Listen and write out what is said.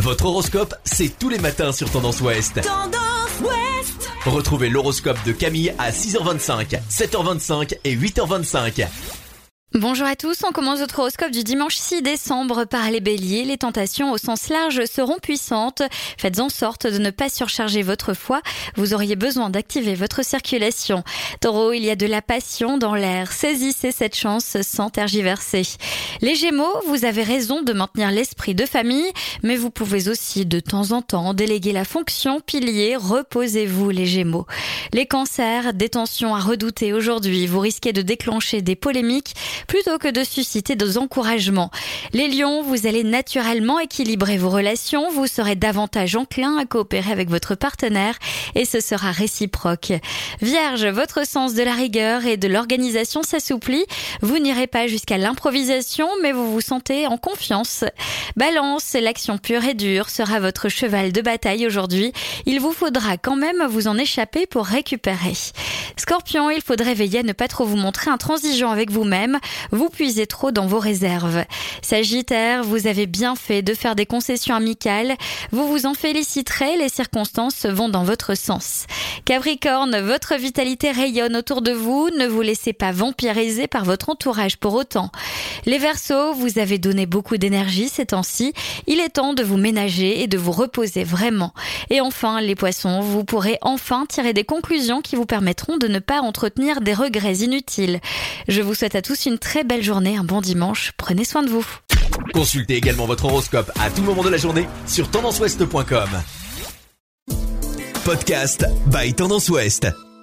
Votre horoscope, c'est tous les matins sur Tendance Ouest. Tendance Ouest. Retrouvez l'horoscope de Camille à 6h25, 7h25 et 8h25. Bonjour à tous, on commence votre horoscope du dimanche 6 décembre par les béliers. Les tentations au sens large seront puissantes. Faites en sorte de ne pas surcharger votre foi. Vous auriez besoin d'activer votre circulation. Taureau, il y a de la passion dans l'air. Saisissez cette chance sans tergiverser. Les gémeaux, vous avez raison de maintenir l'esprit de famille, mais vous pouvez aussi de temps en temps déléguer la fonction pilier. Reposez-vous les gémeaux. Les cancers, des tensions à redouter aujourd'hui. Vous risquez de déclencher des polémiques plutôt que de susciter des encouragements. Les lions, vous allez naturellement équilibrer vos relations, vous serez davantage enclin à coopérer avec votre partenaire et ce sera réciproque. Vierge, votre sens de la rigueur et de l'organisation s'assouplit, vous n'irez pas jusqu'à l'improvisation mais vous vous sentez en confiance. Balance, l'action pure et dure sera votre cheval de bataille aujourd'hui, il vous faudra quand même vous en échapper pour récupérer. Scorpion, il faudrait veiller à ne pas trop vous montrer intransigeant avec vous-même, vous puisez trop dans vos réserves. Sagittaire, vous avez bien fait de faire des concessions amicales, vous vous en féliciterez, les circonstances vont dans votre sens. Capricorne, votre vitalité rayonne autour de vous, ne vous laissez pas vampiriser par votre entourage pour autant. Les Verseaux, vous avez donné beaucoup d'énergie ces temps-ci, il est temps de vous ménager et de vous reposer vraiment. Et enfin, les Poissons, vous pourrez enfin tirer des conclusions qui vous permettront de ne pas entretenir des regrets inutiles. Je vous souhaite à tous une très belle journée, un bon dimanche, prenez soin de vous. Consultez également votre horoscope à tout moment de la journée sur tendanceouest.com. Podcast by Tendance Ouest.